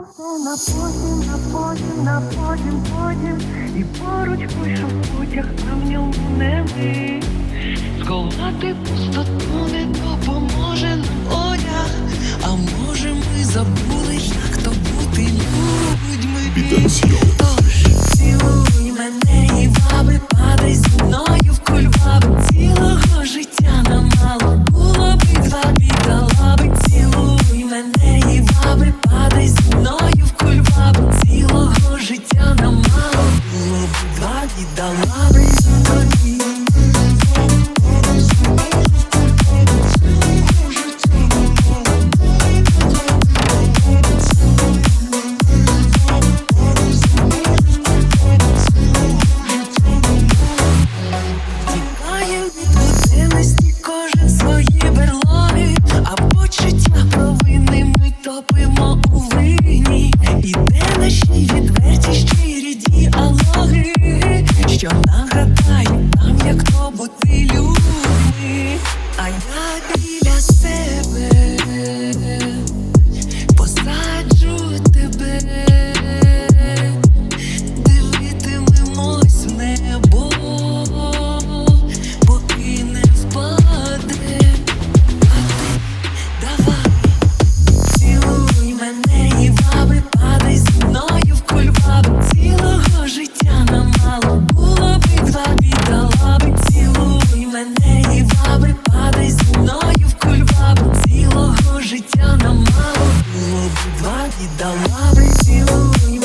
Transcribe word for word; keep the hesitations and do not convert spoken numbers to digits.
все на потім, на потім, на потім, потім. І поруч вийшов потяг, а в ньому не ми. Сховати пустоту не допоможе нам одяг. А може ми забули, як то бути людьми. Тож цілуй мене і ваби, падай зі мною в кульбаби. Цілого життя нам мало було би два бідолаби. Цілуй мене і ваби, падай зі мною в кульбаби. Цілого життя нам мало було би два бідолаби. Топимо у вині, і де наші відверті щирі діалоги, що нагадають нам, як то бути людьми. А я біля себе посаджу тебе, дивитимемось в небо, поки не впаде. А ти давай цілуй мене і ваби, падай зі мною в кульбаби. Цілого життя нам мало було би два бідолаби. Цілуй мене і ваби, падай зі мною в кульбаби. Цілого життя нам мало було би два бідолаби. Цілуй